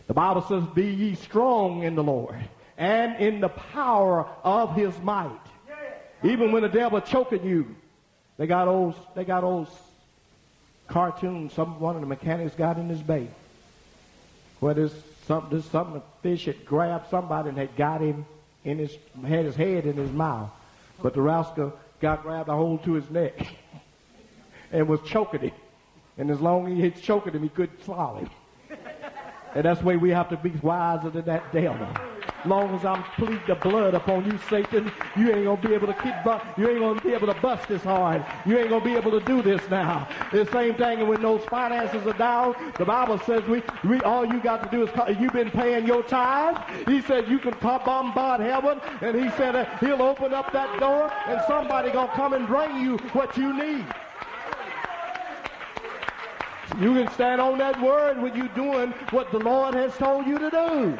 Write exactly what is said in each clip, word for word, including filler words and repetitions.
The Bible says, be ye strong in the Lord and in the power of his might. Even when the devil choking you, they got old, they got old cartoons. Some one of the mechanics got in his bay, where there's something, there's something, a fish had grabbed somebody and had got him in his, had his head in his mouth, but the rascal got grabbed a hold to his neck and was choking him. And as long as he was choking him, he couldn't swallow him. And that's the way we have to be wiser than that devil. As long as I'm pleading the blood upon you, Satan, you ain't gonna be able to keep, bu- you ain't gonna be able to bust this hard. You ain't gonna be able to do this now. The same thing when those finances are down. The Bible says we, we all you got to do is call, you've been paying your tithe. He said you can bombard heaven, and he said uh, he'll open up that door, and somebody gonna come and bring you what you need. You can stand on that word when you're doing what the Lord has told you to do.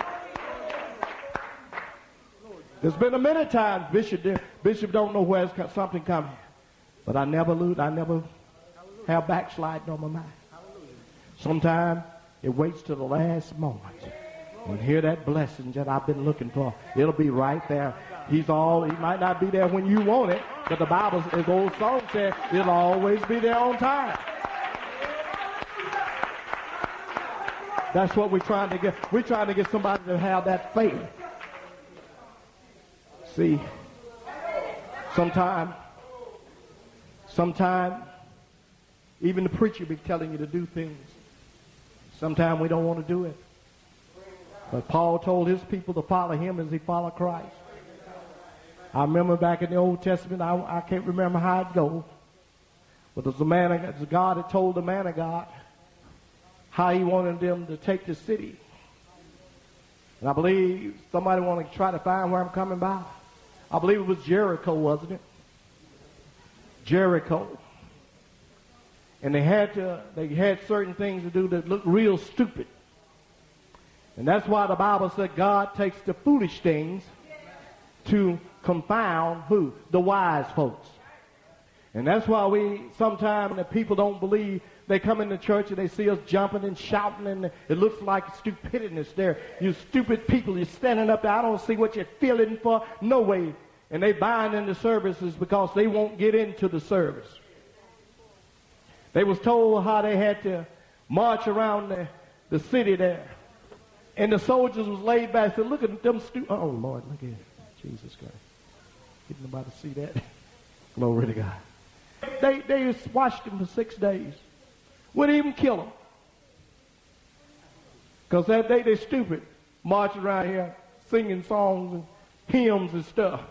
There's been a many times Bishop Bishop don't know where's something coming, but I never lose. I never have backsliding on my mind. Sometimes it waits till the last moment and hear that blessing that I've been looking for. It'll be right there. He's all. He might not be there when you want it, but the Bible, as the old song said, it'll always be there on time. That's what we're trying to get. We're trying to get somebody to have that faith. See, sometime, sometime, even the preacher be telling you to do things. Sometimes we don't want to do it. But Paul told his people to follow him as he followed Christ. I remember back in the Old Testament, I, I can't remember how it goes, but there's a man of God that told the man of God how he wanted them to take the city. And I believe somebody wanted to try to find where I'm coming by. I believe it was Jericho, wasn't it? Jericho. And they had to, they had certain things to do that looked real stupid. And that's why the Bible said God takes the foolish things to confound who? The wise folks. And that's why we, sometimes the people don't believe. They come into church and they see us jumping and shouting, and it looks like stupidity there. You stupid people, you're standing up there. I don't see what you're feeling for. No way. And they bind into services because they won't get into the service. They was told how they had to march around the, the city there. And the soldiers was laid back and said, look at them stupid. Oh, Lord, look at it. Jesus Christ. Didn't nobody see that? Glory to God. They, they just watched him for six days. Wouldn't even kill them. Because that day they're stupid. Marching around here singing songs and hymns and stuff.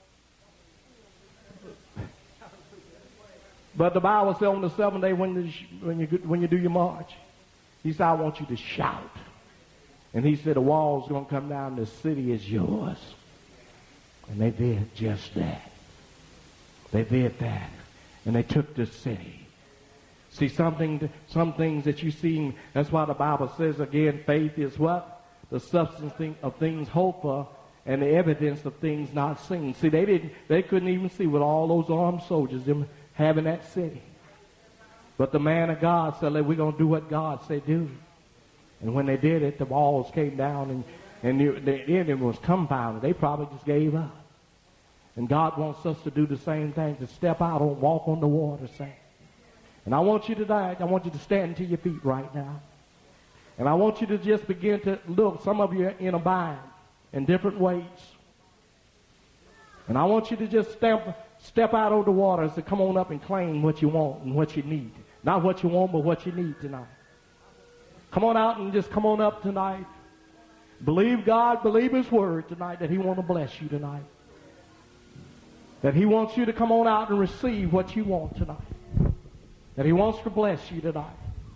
But the Bible says on the seventh day when, the, when, you, when you do your march, he said, I want you to shout. And he said, the wall's going to come down. The city is yours. And they did just that. They did that. And they took the city. See, something, some things that you see, that's why the Bible says, again, faith is what? The substance of things hoped for and the evidence of things not seen. See, they didn't, they couldn't even see with all those armed soldiers, them having that city. But the man of God said, we're going to do what God said do. And when they did it, the walls came down and, and the, the enemy was confounded. They probably just gave up. And God wants us to do the same thing, to step out and walk on the water, saints. And I want you tonight, I want you to stand to your feet right now. And I want you to just begin to look. Some of you are in a bind in different ways. And I want you to just step, step out of the waters and come on up and claim what you want and what you need. Not what you want, but what you need tonight. Come on out and just come on up tonight. Believe God, believe his word tonight that he wants to bless you tonight. That he wants you to come on out and receive what you want tonight. That he wants to bless you tonight.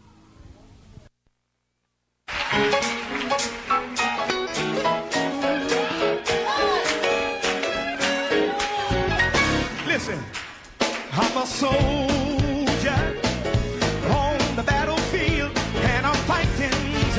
Listen, I'm a soldier on the battlefield, and I'm fighting.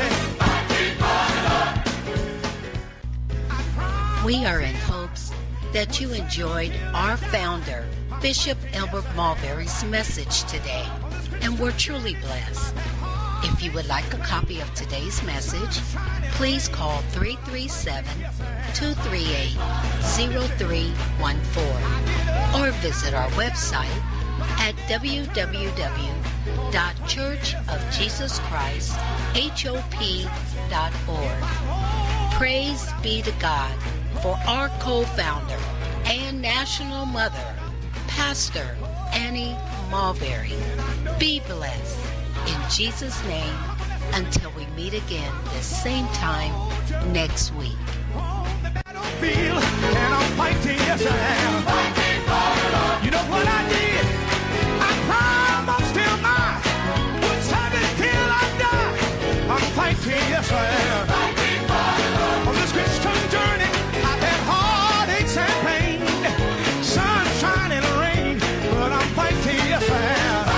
We are in hopes that you enjoyed our founder, Bishop Elbert Marbury's message today, and were truly blessed. If If you would like a copy of today's message, please call three three seven, two three eight, zero three one four or visit our website at w w w dot church of jesus christ hop dot org. Praise be to God for our co-founder and national mother, Pastor Annie Mulberry. Be blessed in Jesus' name until we meet again the same time next week. On the battlefield, and I'm fighting, yes I am. Fighting for the Lord. You know what I did? I promised him I would serve it till I die. I'm fighting, yes I am. Fighting for the Lord. On this Christian journey, I've had heartaches and pain, sunshine and rain, but I'm fighting, yes I am.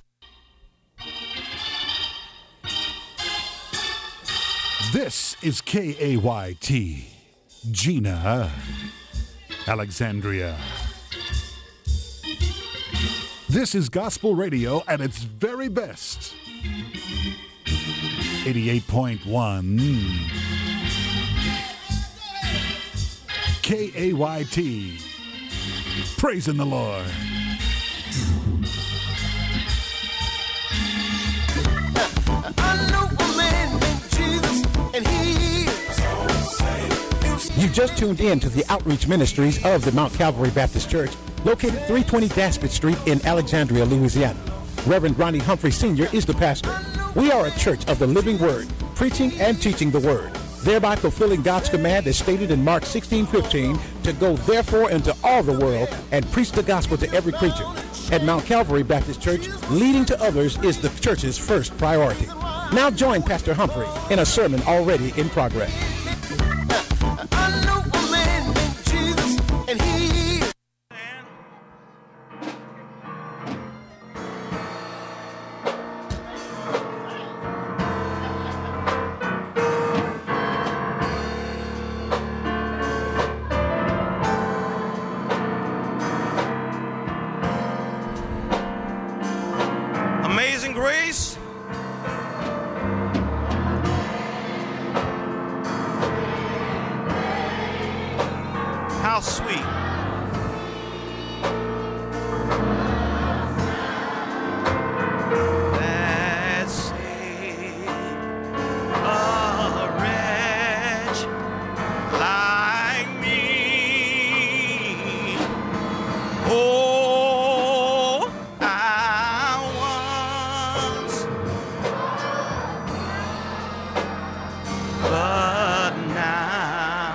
This is K A Y T, Gina, Alexandria. This is gospel radio at its very best. eighty-eight point one K A Y T, praising the Lord. I know a man named Jesus, and he is. You just tuned in to the outreach ministries of the Mount Calvary Baptist Church, located three twenty Daspit Street in Alexandria, Louisiana. Reverend Ronnie Humphrey Senior is the pastor. We are a church of the living word, preaching and teaching the word, thereby fulfilling God's command as stated in Mark sixteen fifteen, to go therefore into all the world and preach the gospel to every creature. At Mount Calvary Baptist Church, leading to others is the church's first priority. Now join Pastor Humphrey in a sermon already in progress. I know a man named Jesus, and he is. Amazing grace. How sweet. That saved a wretch like me. Oh, I once, but now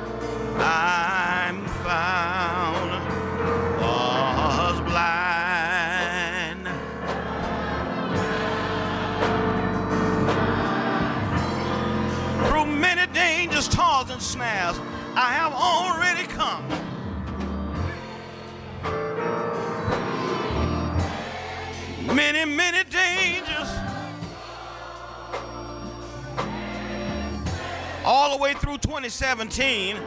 I'm found, was blind. Through many dangers, toils, and snares, I have already come. Many, many dangers, all the way through twenty seventeen.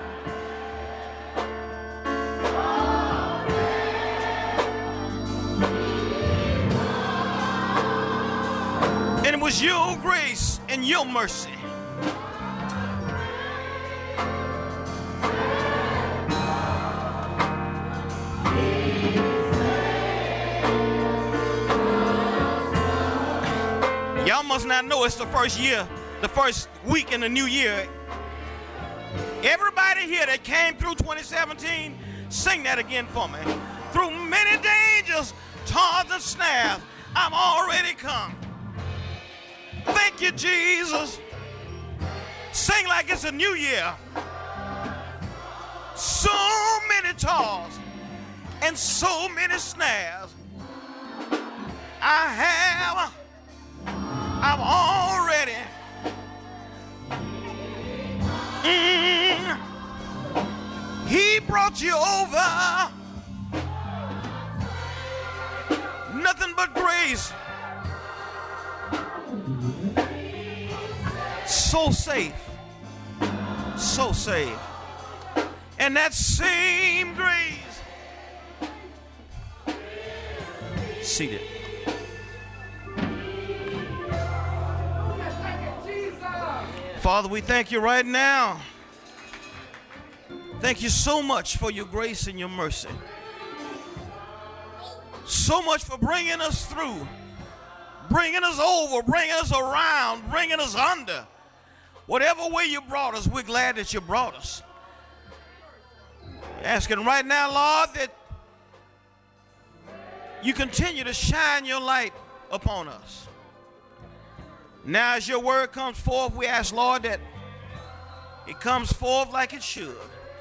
And it was your grace and your mercy. Y'all must not know it's the first year, the first week in the new year. Everybody here that came through twenty seventeen, sing that again for me. Through many dangers, toils, and snares, I'm already come. Thank you, Jesus. Sing like it's a new year. So many toils and so many snares. I have, I've already. Mm, he brought you over. Nothing but grace. So safe, so safe. And that same grace, seated. Father, we thank you right now. Thank you so much for your grace and your mercy. So much for bringing us through, bringing us over, bringing us around, bringing us under. Whatever way you brought us, we're glad that you brought us. Asking right now, Lord, that you continue to shine your light upon us. Now as your word comes forth, we ask, Lord, that it comes forth like it should.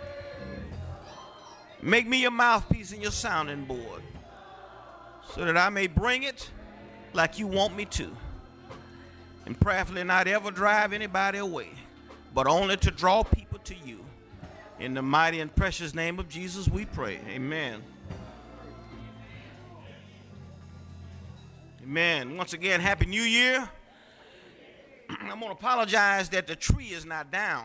Make me your mouthpiece and your sounding board so that I may bring it like you want me to. And prayerfully not ever drive anybody away, but only to draw people to you. In the mighty and precious name of Jesus we pray. Amen. Amen. Once again, Happy New Year. I'm going to apologize that the tree is not down.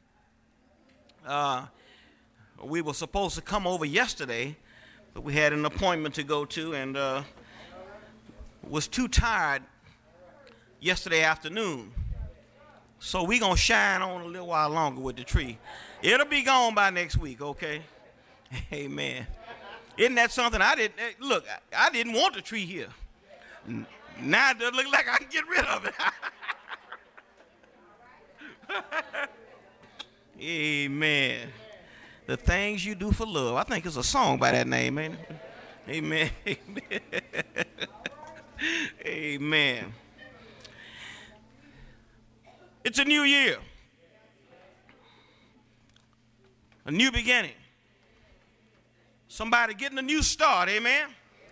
Uh, we were supposed to come over yesterday, but we had an appointment to go to and uh, was too tired yesterday afternoon. So we're going to shine on a little while longer with the tree. It'll be gone by next week, okay? Amen. Isn't that something? I didn't, look, I didn't want the tree here. Now it does look like I can get rid of it. Amen. The things you do for love. I think it's a song by that name, ain't it? Amen. Amen. Amen. It's a new year. A new beginning. Somebody getting a new start, amen?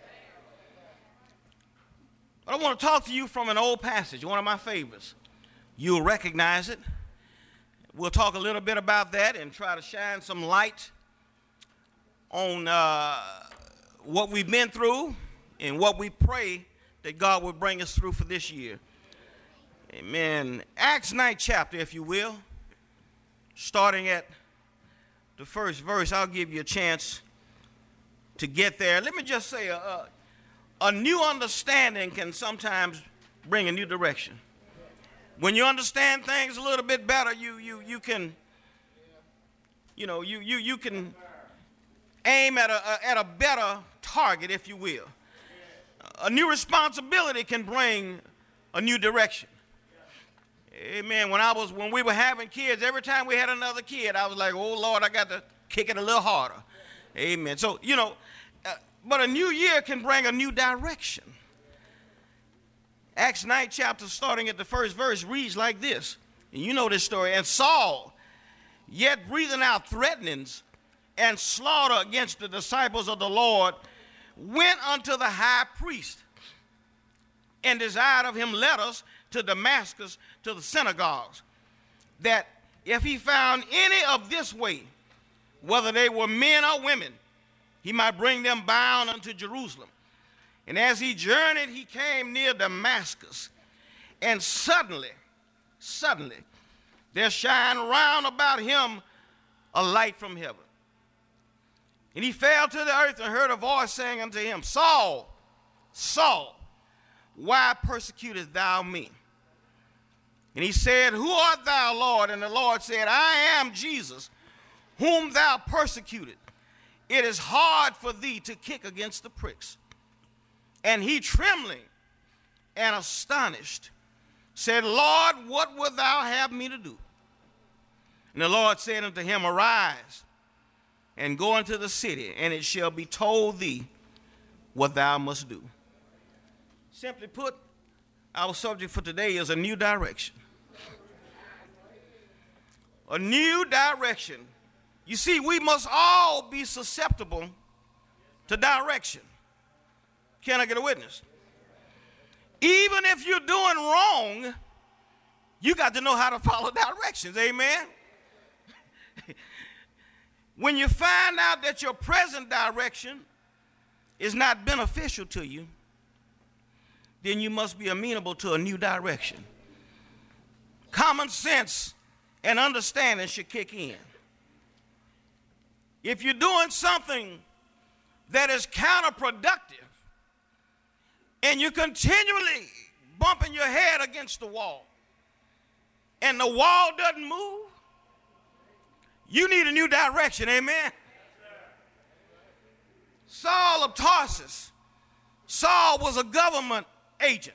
I want to talk to you from an old passage, one of my favorites. You'll recognize it. We'll talk a little bit about that and try to shine some light on uh, what we've been through and what we pray that God will bring us through for this year. Amen. Acts ninth chapter, if you will, starting at the first verse. I'll give you a chance to get there. Let me just say a, a, a new understanding can sometimes bring a new direction. When you understand things a little bit better, you you you can, you know, you you you can aim at a, a at a better target, if you will. A new responsibility can bring a new direction. Amen. When I was when we were having kids, every time we had another kid, I was like, oh Lord, I got to kick it a little harder. Amen. So you know, uh, but a new year can bring a new direction. Acts ninth chapter, starting at the first verse, reads like this. And you know this story. And Saul, yet breathing out threatenings and slaughter against the disciples of the Lord, went unto the high priest and desired of him letters to Damascus, to the synagogues, that if he found any of this way, whether they were men or women, he might bring them bound unto Jerusalem. And as he journeyed, he came near Damascus, and suddenly, suddenly, there shined round about him a light from heaven. And he fell to the earth and heard a voice saying unto him, Saul, Saul, why persecutest thou me? And he said, Who art thou, Lord? And the Lord said, I am Jesus, whom thou persecuted. It is hard for thee to kick against the pricks. And he, trembling and astonished, said, Lord, what wilt thou have me to do? And the Lord said unto him, Arise, and go into the city, and it shall be told thee what thou must do. Simply put, our subject for today is a new direction. A new direction. You see, we must all be susceptible to direction. Can I get a witness? Even if you're doing wrong, you got to know how to follow directions. Amen? When you find out that your present direction is not beneficial to you, then you must be amenable to a new direction. Common sense and understanding should kick in. If you're doing something that is counterproductive and you're continually bumping your head against the wall, and the wall doesn't move, you need a new direction, amen? Saul of Tarsus. Saul was a government agent,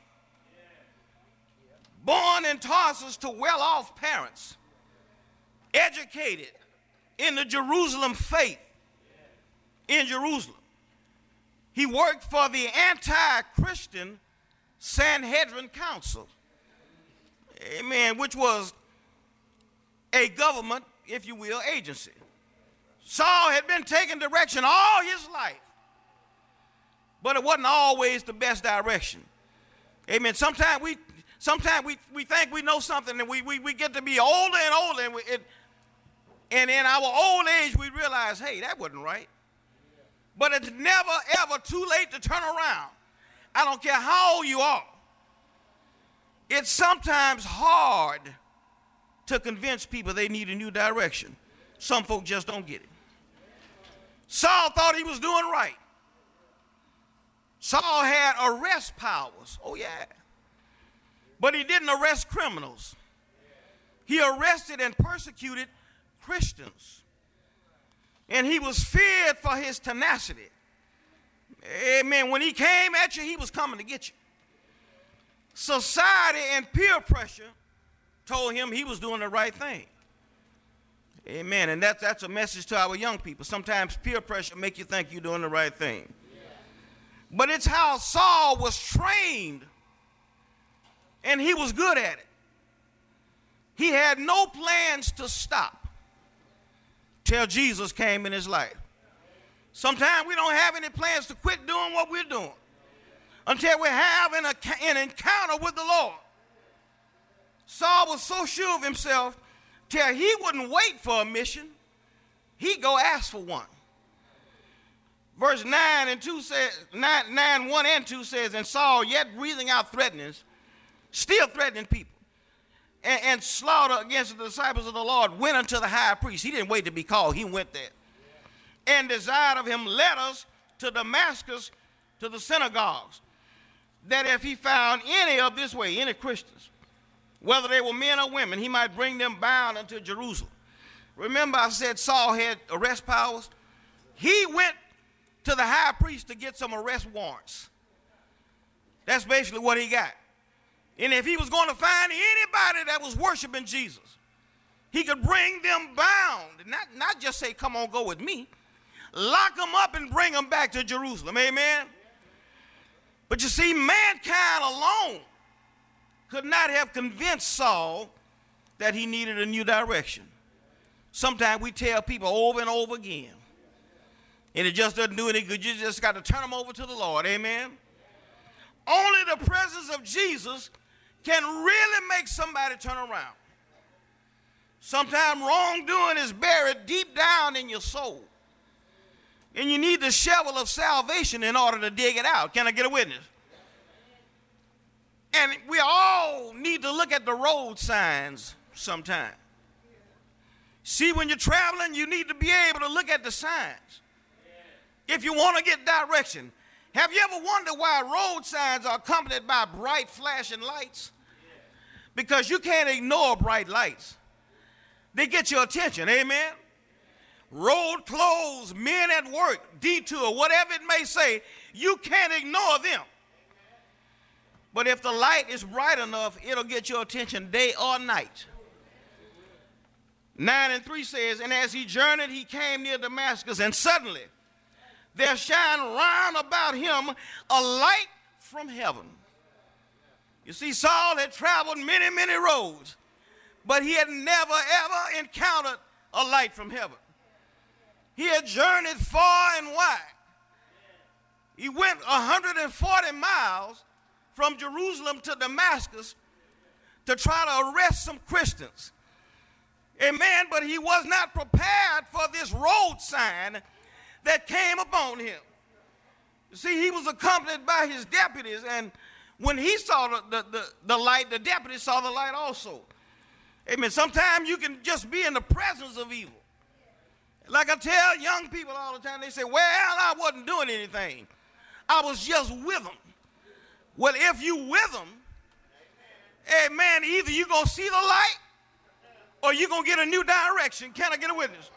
born in Tarsus to well-off parents, educated in the Jerusalem faith in Jerusalem. He worked for the anti-Christian Sanhedrin Council, amen, which was a government, if you will, agency. Saul had been taking direction all his life, but it wasn't always the best direction. Amen. Sometimes we sometimes we, we think we know something, and we, we, we get to be older and older, and, we, it, and in our old age we realize, hey, that wasn't right. But it's never, ever too late to turn around. I don't care how old you are. It's sometimes hard to convince people they need a new direction. Some folk just don't get it. Saul thought he was doing right. Saul had arrest powers. Oh, yeah. But he didn't arrest criminals. He arrested and persecuted Christians. And he was feared for his tenacity. Amen. When he came at you, he was coming to get you. Society and peer pressure told him he was doing the right thing. Amen. And that's, that's a message to our young people. Sometimes peer pressure make you think you're doing the right thing. But it's how Saul was trained, and he was good at it. He had no plans to stop till Jesus came in his life. Sometimes we don't have any plans to quit doing what we're doing until we have an, an encounter with the Lord. Saul was so sure of himself till he wouldn't wait for a mission. He'd go ask for one. Verse nine and two says, nine, nine, one and two says, and Saul, yet breathing out threatenings, still threatening people, and, and slaughter against the disciples of the Lord, went unto the high priest. He didn't wait to be called. He went there. And desired of him letters to Damascus, to the synagogues, that if he found any of this way, any Christians, whether they were men or women, he might bring them bound unto Jerusalem. Remember I said Saul had arrest powers? He went to the high priest to get some arrest warrants. That's basically what he got. And if he was going to find anybody that was worshiping Jesus, he could bring them bound. Not, not just say, come on, go with me. Lock them up and bring them back to Jerusalem. Amen? But you see, mankind alone could not have convinced Saul that he needed a new direction. Sometimes we tell people over and over again, and it just doesn't do any good. You just got to turn them over to the Lord. Amen? Only the presence of Jesus can really make somebody turn around. Sometimes wrongdoing is buried deep down in your soul, and you need the shovel of salvation in order to dig it out. Can I get a witness? And we all need to look at the road signs sometime. See, when you're traveling, you need to be able to look at the signs if you want to get direction. Have you ever wondered why road signs are accompanied by bright flashing lights? Because you can't ignore bright lights. They get your attention, amen? Road closed, men at work, detour, whatever it may say, you can't ignore them. But if the light is bright enough, it'll get your attention day or night. nine and three says, and as he journeyed, he came near Damascus, and suddenly there shined round about him a light from heaven. You see, Saul had traveled many, many roads, but he had never, ever encountered a light from heaven. He had journeyed far and wide. He went one hundred forty miles from Jerusalem to Damascus to try to arrest some Christians. Amen, but he was not prepared for this road sign that came upon him. You see, he was accompanied by his deputies, and when he saw the, the, the, the light, the deputies saw the light also. Amen. Sometimes you can just be in the presence of evil. Like I tell young people all the time, they say, well, I wasn't doing anything. I was just with them. Well, if you with them, amen, either you're going to see the light or you're going to get a new direction. Can I get a witness?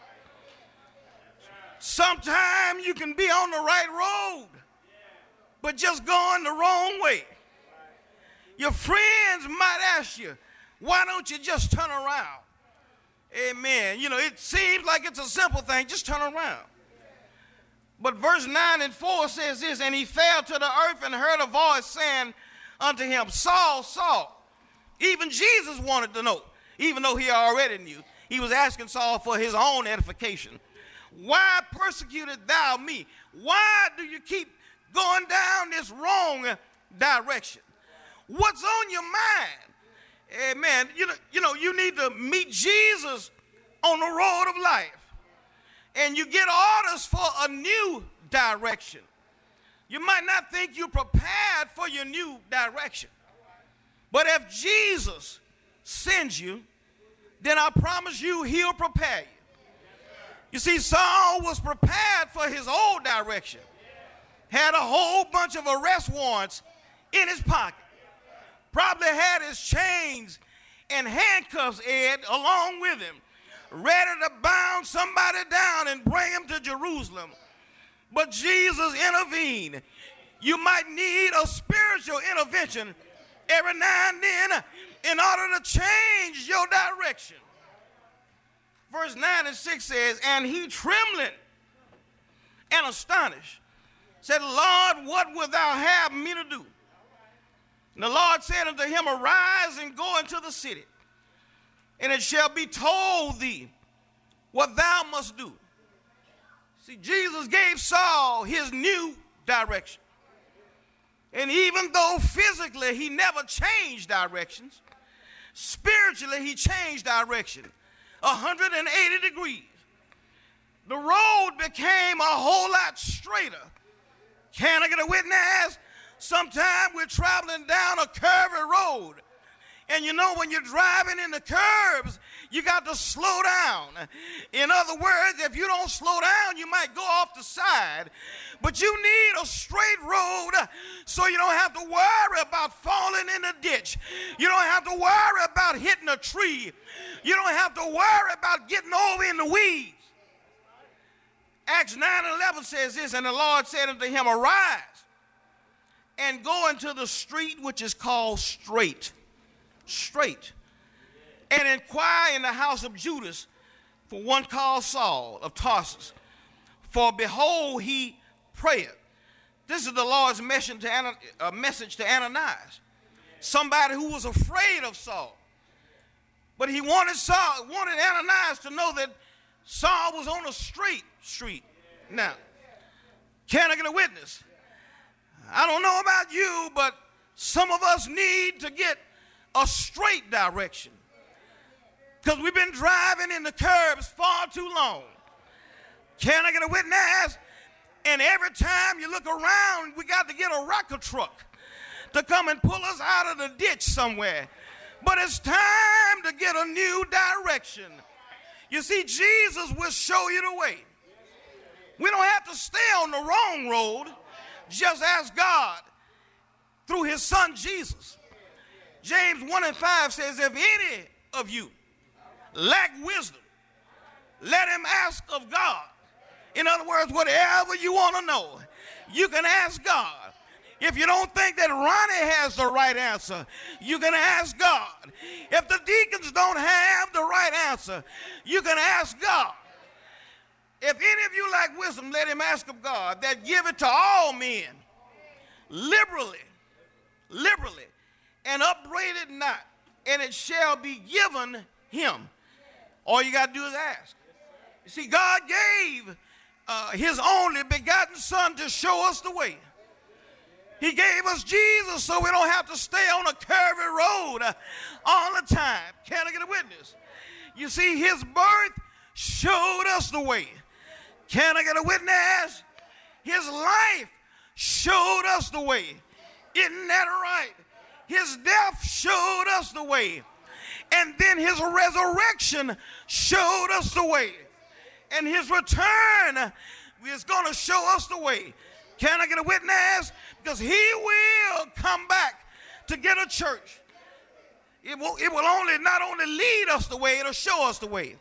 Sometimes you can be on the right road, but just going the wrong way. Your friends might ask you, why don't you just turn around? Amen. You know, it seems like it's a simple thing. Just turn around. But verse nine and four says this, and he fell to the earth and heard a voice saying unto him, Saul, Saul. Even Jesus wanted to know, even though he already knew. He was asking Saul for his own edification. Why persecutest thou me? Why do you keep going down this wrong direction? What's on your mind? Amen. You know, you know, you need to meet Jesus on the road of life. And you get orders for a new direction. You might not think you're prepared for your new direction. But if Jesus sends you, then I promise you he'll prepare you. You see, Saul was prepared for his old direction. Had a whole bunch of arrest warrants in his pocket. Probably had his chains and handcuffs, Ed, along with him, ready to bound somebody down and bring him to Jerusalem. But Jesus intervened. You might need a spiritual intervention every now and then in order to change your direction. Verse nine and six says, and he trembling and astonished said, Lord, what wilt thou have me to do? And the Lord said unto him, arise and go into the city, and it shall be told thee what thou must do. See, Jesus gave Saul his new direction. And even though physically he never changed directions, spiritually he changed direction one hundred eighty degrees. The road became a whole lot straighter. Can I get a witness? Sometimes we're traveling down a curvy road. And you know, when you're driving in the curbs, you got to slow down. In other words, if you don't slow down, you might go off the side. But you need a straight road so you don't have to worry about falling in a ditch. You don't have to worry about hitting a tree. You don't have to worry about getting over in the weeds. Acts nine and eleven says this, and the Lord said unto him, arise and go into the street which is called Straight. Straight, and inquire in the house of Judas for one called Saul of Tarsus. For behold, he prayeth. This is the Lord's message to, Ana, uh, message to Ananias, somebody who was afraid of Saul. But he wanted Saul, wanted Ananias to know that Saul was on a straight street. Now, can I get a witness? I don't know about you, but some of us need to get a straight direction, because we've been driving in the curbs far too long. Can I get a witness? And every time you look around, we got to get a rocket truck to come and pull us out of the ditch somewhere. But it's time to get a new direction. You see, Jesus will show you the way. We don't have to stay on the wrong road. Just ask God through his son Jesus. James one and five says, if any of you lack wisdom, let him ask of God. In other words, whatever you want to know, you can ask God. If you don't think that Ronnie has the right answer, you can ask God. If the deacons don't have the right answer, you can ask God. If any of you lack wisdom, let him ask of God, that give it to all men, liberally, liberally, and upbraid it not, and it shall be given him. All you got to do is ask. You see, God gave uh, his only begotten son to show us the way. He gave us Jesus so we don't have to stay on a curvy road uh, all the time. Can I get a witness? You see, his birth showed us the way. Can I get a witness? His life showed us the way. Isn't that right? His death showed us the way. And then his resurrection showed us the way. And his return is going to show us the way. Can I get a witness? Because he will come back to get a church. It will, it will only not only lead us the way, it'll show us the way.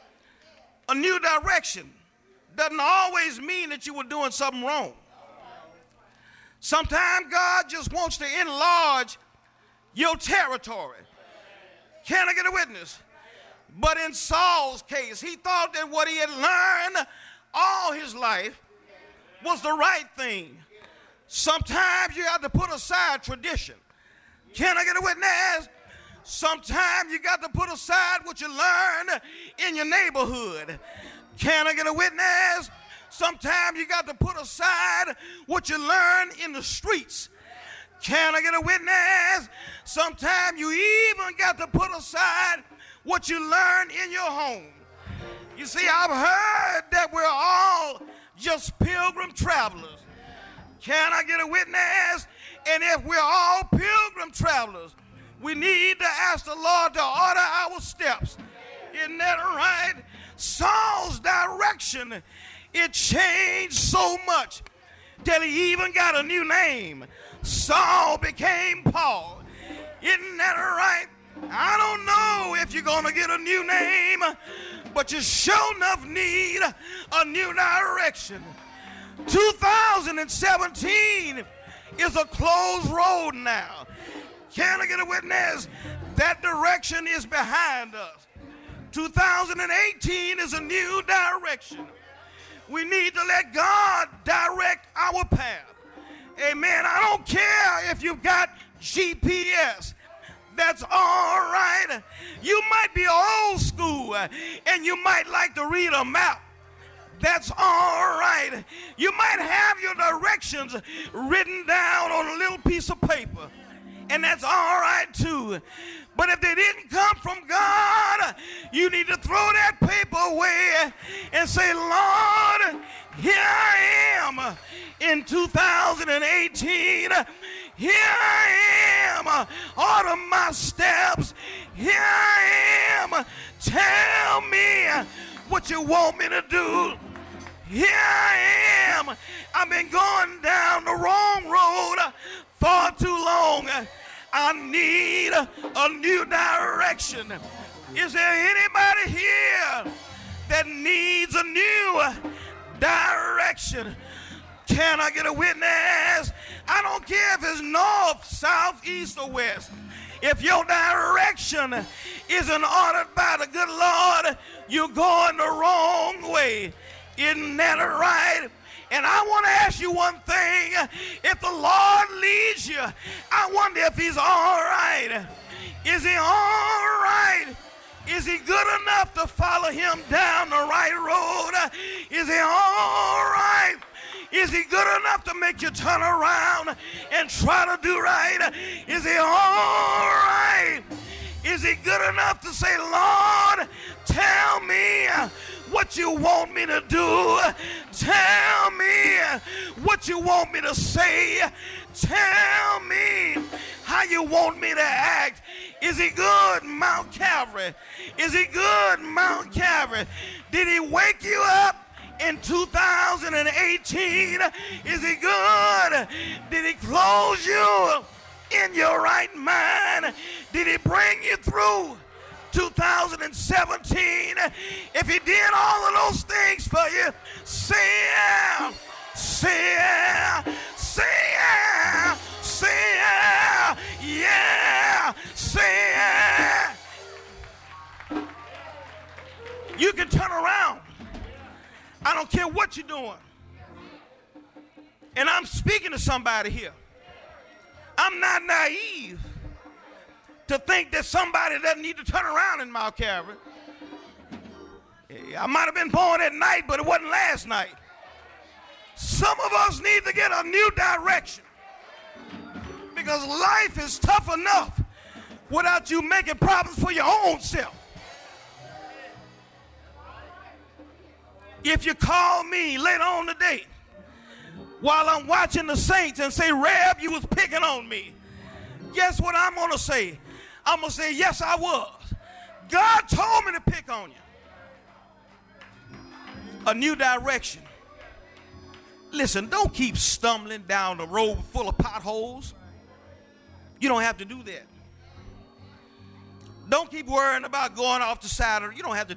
A new direction doesn't always mean that you were doing something wrong. Sometimes God just wants to enlarge your territory. Can I get a witness? But in Saul's case, he thought that what he had learned all his life was the right thing. Sometimes you have to put aside tradition. Can I get a witness? Sometimes you got to put aside what you learned in your neighborhood. Can I get a witness? Sometimes you got to put aside what you learn in the streets. Can I get a witness? Sometimes you even got to put aside what you learn in your home. You see, I've heard that we're all just pilgrim travelers. Can I get a witness? And if we're all pilgrim travelers, we need to ask the Lord to order our steps. Isn't that right? Saul's direction, it changed so much that he even got a new name. Saul became Paul. Isn't that right? I don't know if you're going to get a new name, but you sure enough need a new direction. two thousand seventeen is a closed road now. Can I get a witness? That direction is behind us. two thousand eighteen is a new direction. We need to let God direct our path. Amen. I don't care if you've got G P S. That's all right. You might be old school and you might like to read a map. That's all right. You might have your directions written down on a little piece of paper. And that's all right too. But if they didn't come from God, you need to throw that paper away and say, Lord, here I am in two thousand eighteen. Here I am. Order my steps. Here I am. Tell me what you want me to do. Here I am. I've been going down the wrong road far too long. I need a new direction. Is there anybody here that needs a new direction? Can I get a witness? I don't care if it's north, south, east, or west. If your direction isn't ordered by the good Lord, you're going the wrong way. Isn't that right? And I want to ask you one thing. If the Lord leads you, I wonder if he's all right. Is he all right? Is he good enough to follow him down the right road? Is he all right? Is he good enough to make you turn around and try to do right? Is he all right? Is he good enough to say, Lord, tell me what you want me to do? Tell me what you want me to say? Tell me how you want me to act. Is he good, Mount Calvary? Is he good, Mount Calvary? Did he wake you up in two thousand eighteen? Is he good? Did he close you in your right mind? Did he bring you through two thousand seventeen? If he did all of those things for you, say yeah, say yeah, say yeah, say yeah, yeah, say yeah. You can turn around. I don't care what you're doing. And I'm speaking to somebody here. I'm not naive to think that somebody doesn't need to turn around in Mount Calvary. I might have been born at night, but it wasn't last night. Some of us need to get a new direction because life is tough enough without you making problems for your own self. If you call me later on today while I'm watching the Saints and say, Reb, you was picking on me, guess what I'm going to say? I'm going to say, yes, I was. God told me to pick on you. A new direction. Listen, don't keep stumbling down the road full of potholes. You don't have to do that. Don't keep worrying about going off the side of, you don't have to